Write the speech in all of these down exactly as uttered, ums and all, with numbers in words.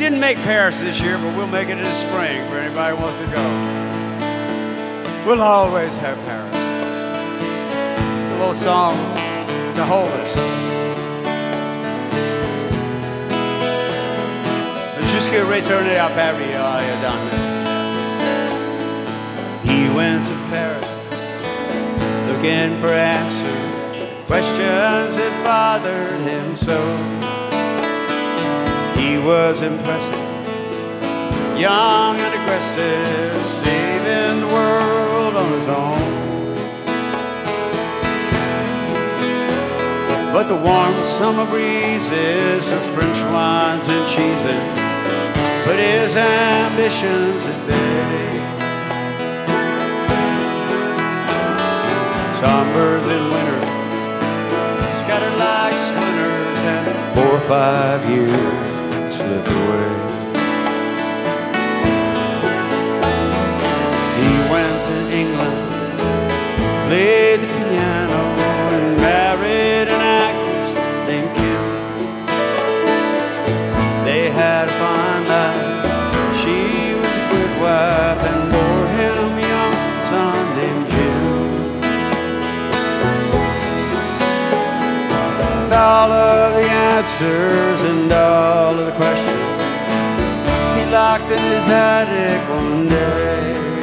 didn't make Paris this year, but we'll make it in the spring for anybody who wants to go. We'll always have Paris. A little song to hold us. Just que retourner à Paris, I done it. He went to Paris looking for answers to questions that bothered him so. He was impressive, young and aggressive, saving the world on his own. But the warm summer breezes, the French wines and cheeses, put his ambitions at bay. Sunbirds in winter, scattered like splinters, and four or five years slipped away. He went to England, played the piano, and married an actress named Kim. They had a fine life, she was a good wife, and bore him a young son named Jim. And all of the answers and all of the questions he locked in his attic one day.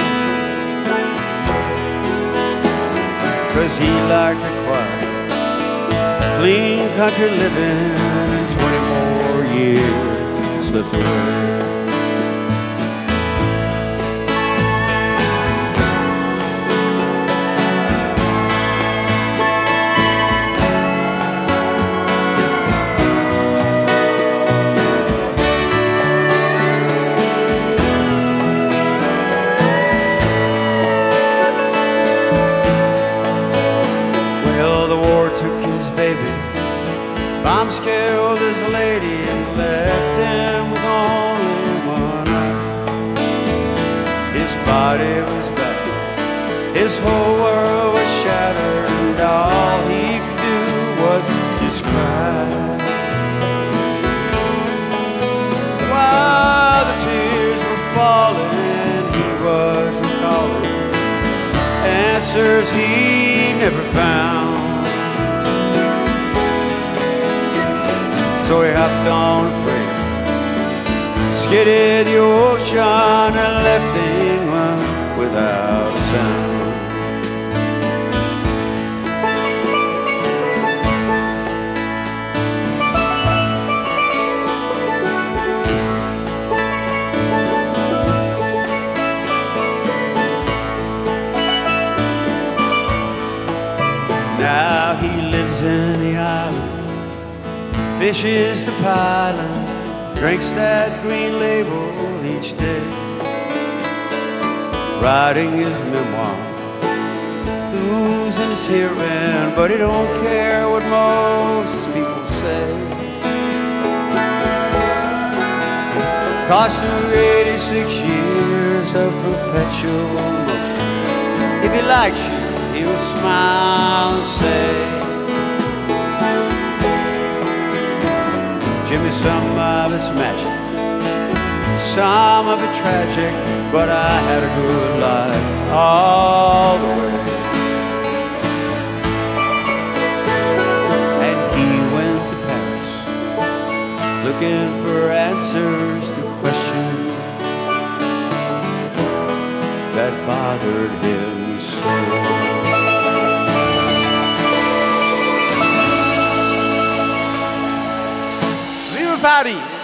'Cause he liked the quiet, clean country living, and twenty more years slipped away. Well, the war took his baby, bombs killed his lady, and left him with only one eye. His body was back, his whole world was shattered, and all he could do was just cry. While the tears were falling, he was recalling answers he never found. So he hopped on a freight, skidded the ocean, and left England without a sound. Now he lives in the island, fishes the pilot, drinks that green label each day, writing his memoir, losing his hearing, but he don't care what most people say. Cost her eighty-six years of perpetual motion. If he likes you, he'll smile and say, give me some of it's magic, some of it tragic, but I had a good life all the way. And he went to Paris, looking for answers to questions that bothered him so. Paris.